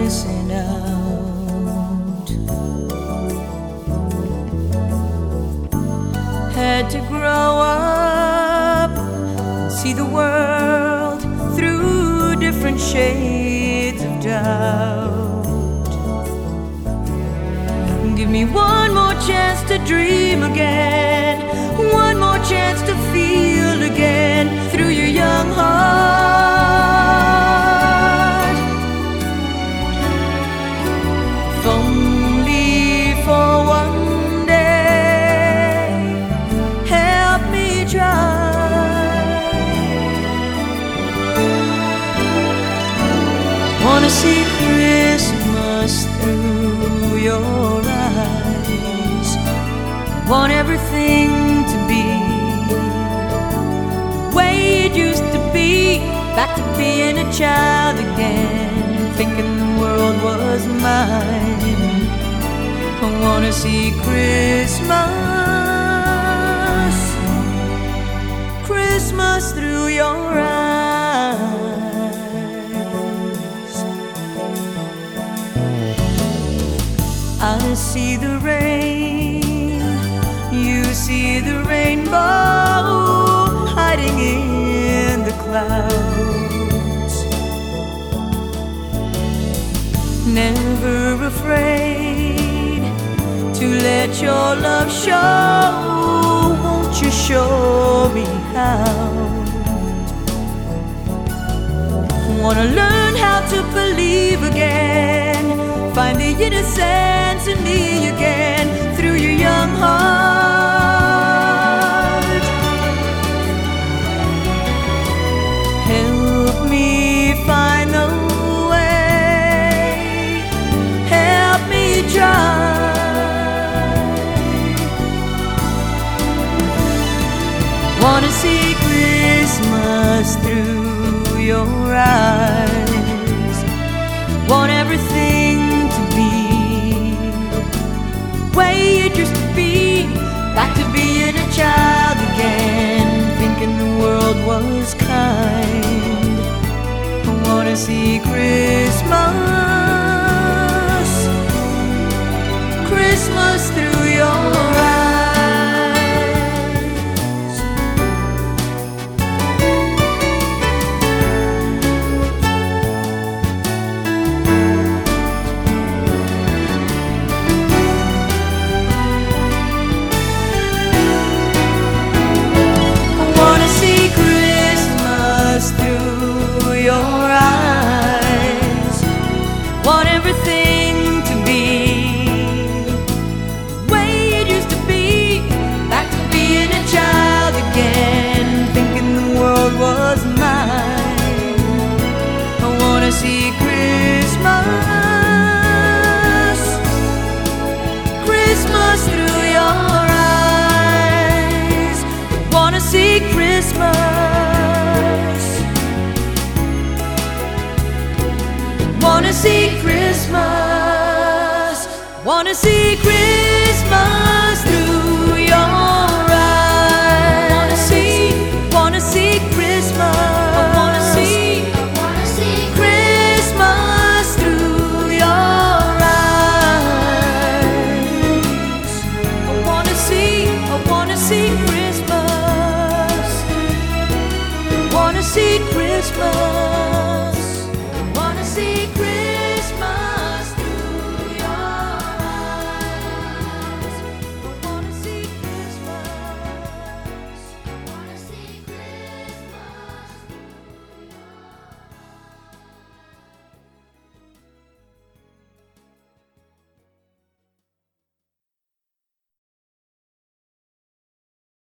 missing out. Had to grow up and see the world through different shades of doubt. Give me one more chance to dream again, one more chance to feel again through your young heart. If only for one day, help me try. Wanna see Christmas through your eyes. Want everything to be the way it used to be, back to being a child again, thinking the world was mine. I wanna see Christmas, Christmas through your eyes. I see the rain, you see the rainbow hiding in the clouds. Never afraid to let your love show. Won't you show me how? Wanna learn how to believe again, find the innocence in me again through your young heart. Help me find the way, help me try. Wanna see Christmas through your eyes. Want everything to be the way it used to be, back to being a child again, thinking the world was kind. I wanna see Christmas, Christmas through your eyes. Through your eyes, want everything to be the way it used to be, back to being a child again, thinking the world was mine. I wanna see Christmas, Christmas through your eyes. Wanna see Christmas, wanna see Christmas, wanna see Christmas through your eyes. Wanna see Christmas, I wanna see Christmas through your eyes. I wanna see Christmas, wanna see Christmas.